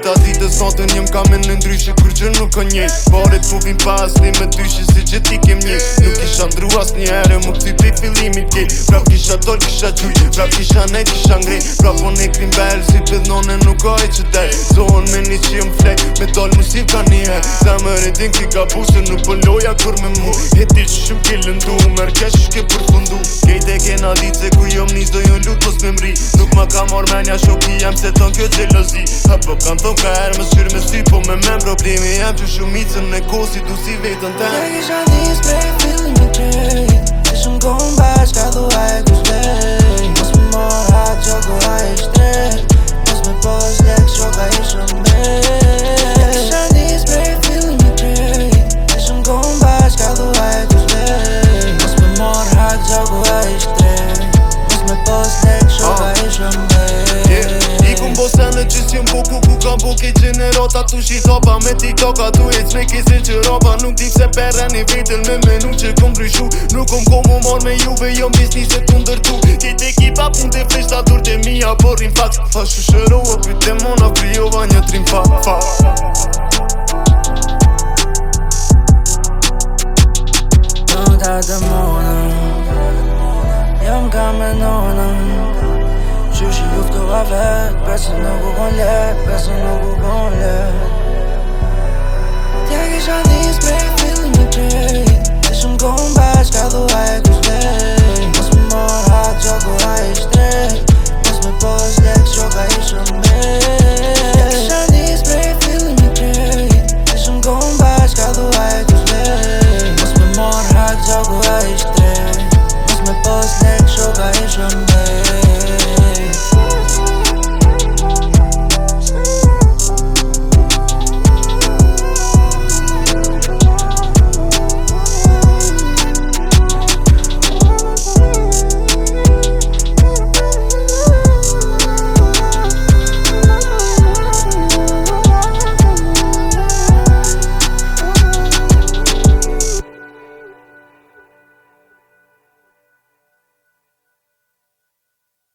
Drejta ditës natën jem ka me në ndryshe kur gjë nuk ka njejt Paret po vim pas li me dyshe si që ti kem njejt Nuk isha ndru as një herë mu këty pi fillimit kej Prap kisha dol kisha gjuj, prap kisha nejt kisha ngrej Prap po ne krim bel si pëdnone nuk ka e që der Zohën me një që jem flek, me dol musik ka një her Zemër e din ki ka busë nuk po loja kur me mu Heti që shumë ke lëndu, merë kesh shke përfundu Kejt e kena ditë se ku jom nis do jon lut pos me mri Nuk ma ka mor menja shoki jem se ton kjo gjelozi Apo kan thon ka her më shkyr me sy po me men problemi jem që shumicën e kosi du si vetën ten Ja kisha nis prej fillimit krejt Se shumë kohën bashka dhua e kus vej Mos me mor hatë gjoko a e shtret Mos me pos lek shoka i shumë Ja kisha nis prej fillimit krejt Se shumë kohën bashka dhua e kus vej Mos me mor hatë gjoko a e shtret Mos me pos lek shoka i shumë Ikum bo sene që s'jem po ku kam po kej gjenerata Tu shit hapa me TikToka tu e me kesin që rapa Nuk dik se perre një vetën me menu që kom dryshu Nuk kom ko mu mar me juve jom bisnis e tu ndërtu Kejt ekipa pun të flishta dur të mija por rin fakt Fa shushërova pyt demona kryova një trim fakt Nuk ta demona Jom ka me nona Qysh I luftova vet Besë nuk u kon let Besë nuk u kon let Tja kisha nis prej fillimit krejt Se shumë kohën bashka dhu